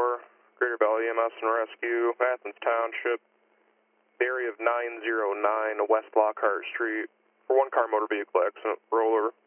Greater Valley EMS and Rescue, Athens Township, area of 909 West Lockhart Street, for one car motor vehicle accident, roller.